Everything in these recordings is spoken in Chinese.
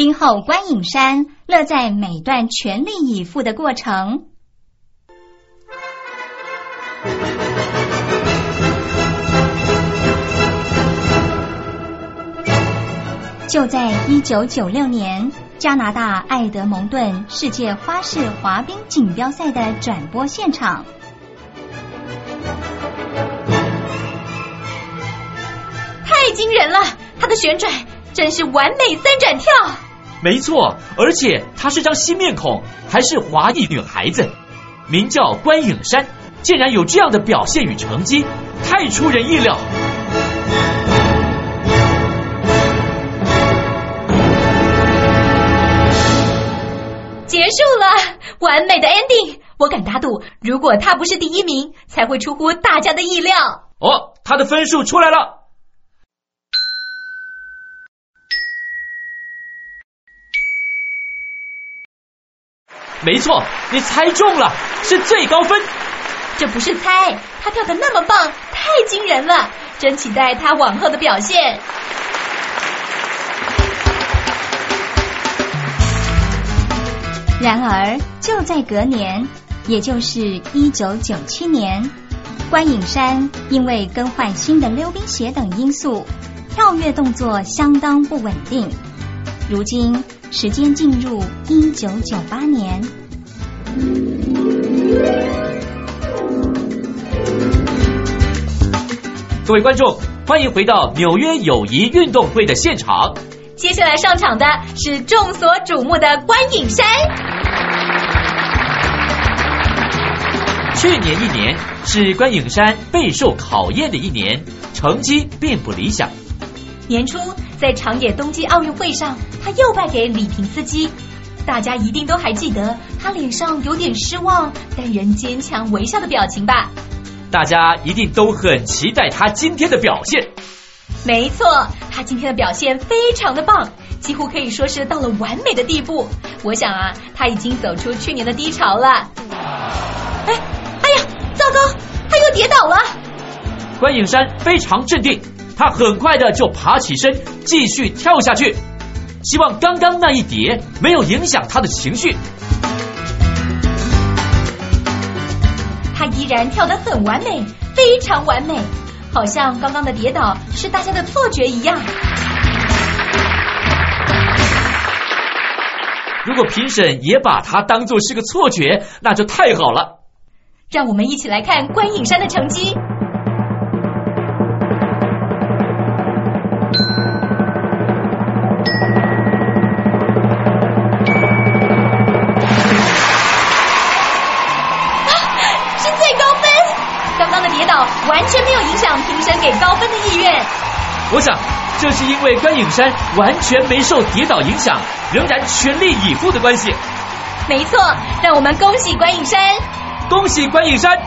兵后关颖珊乐在每段全力以赴的过程。就在1996年，加拿大艾德蒙顿世界花式滑冰锦标赛的转播现场， 太惊人了！她的旋转真是完美三转跳。 没错，而且她是张新面孔，还是华裔女孩子，名叫关颖珊，竟然有这样的表现与成绩，太出人意料。 结束了，完美的 ending！ 我敢打赌，如果他不是第一名，才会出乎大家的意料。 哦，他的分数出来了。没错，你猜中了，是最高分。 这不是猜，他跳得那么棒，太惊人了，真期待他往后的表现。 然而就在隔年，也就是1997年，关颖珊因为更换新的溜冰鞋等因素，跳跃动作相当不稳定。如今时间进入1998年， 各位观众，欢迎回到纽约友谊运动会的现场。 接下来上场的是众所瞩目的关颖珊。 去年一年是关颖珊备受考验的一年，成绩并不理想。 年初在长野冬季奥运会上，他又败给李平斯基。大家一定都还记得他脸上有点失望，但仍坚强微笑的表情吧？ 大家一定都很期待他今天的表现。 没错，他今天的表现非常的棒，几乎可以说是到了完美的地步。我想啊，他已经走出去年的低潮了。哎呀，糟糕，他又跌倒了。 关颖珊非常镇定，他很快的就爬起身，继续跳下去。希望刚刚那一跌没有影响他的情绪。 他依然跳得很完美，非常完美，好像刚刚的跌倒是大家的错觉一样。 如果评审也把它当作是个错觉，那就太好了。 让我们一起来看关颖珊的成绩。是最高分！刚刚的跌倒完全没有影响评审给高分的意愿。 我想这是因为关颖珊完全没受跌倒影响，仍然全力以赴的关系。 没错，让我们恭喜关颖珊！ 恭喜关颖珊！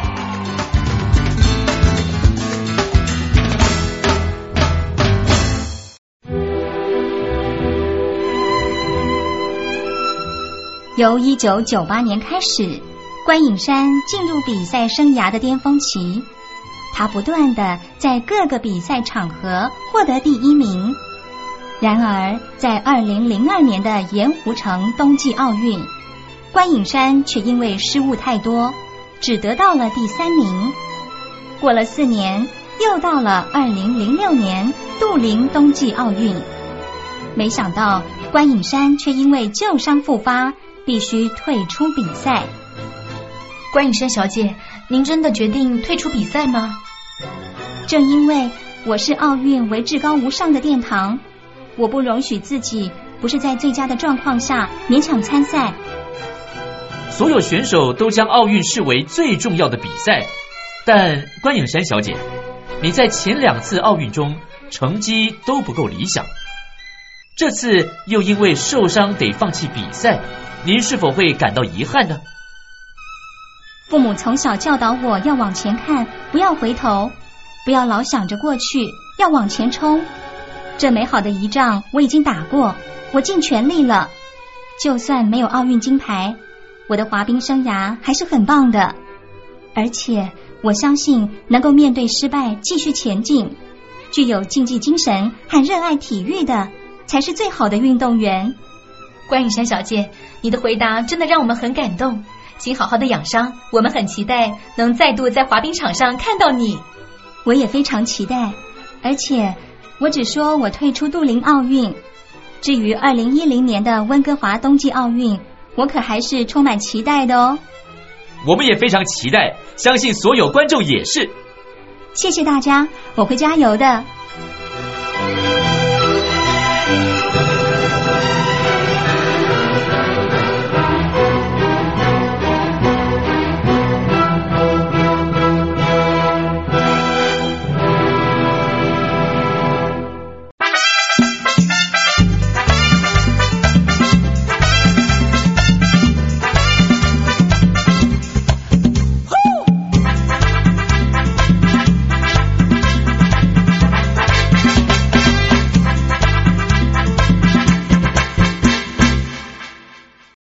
由1998年开始，关颖珊进入比赛生涯的巅峰期。她不断地在各个比赛场合获得第一名。然而，在2002年的盐湖城冬季奥运，关颖珊却因为失误太多，只得到了第3名。过了4年，又到了2006年杜林冬季奥运，没想到关颖珊却因为旧伤复发，必须退出比赛。 关颖珊小姐，您真的决定退出比赛吗？ 正因为我视奥运为至高无上的殿堂，我不容许自己不是在最佳的状况下勉强参赛。 所有选手都将奥运视为最重要的比赛，但关颖珊小姐，你在前2次奥运中成绩都不够理想，这次又因为受伤得放弃比赛，您是否会感到遗憾呢？ 父母从小教导我要往前看，不要回头，不要老想着过去，要往前冲。这美好的仪仗我已经打过，我尽全力了。就算没有奥运金牌，我的滑冰生涯还是很棒的。而且我相信能够面对失败继续前进，具有竞技精神和热爱体育的才是最好的运动员。 关颖珊小姐，你的回答真的让我们很感动。请好好的养伤，我们很期待能再度在滑冰场上看到你。 我也非常期待，而且我只说我退出杜林奥运。至于2010年的温哥华冬季奥运，我可还是充满期待的哦。 我们也非常期待，相信所有观众也是。 谢谢大家，我会加油的。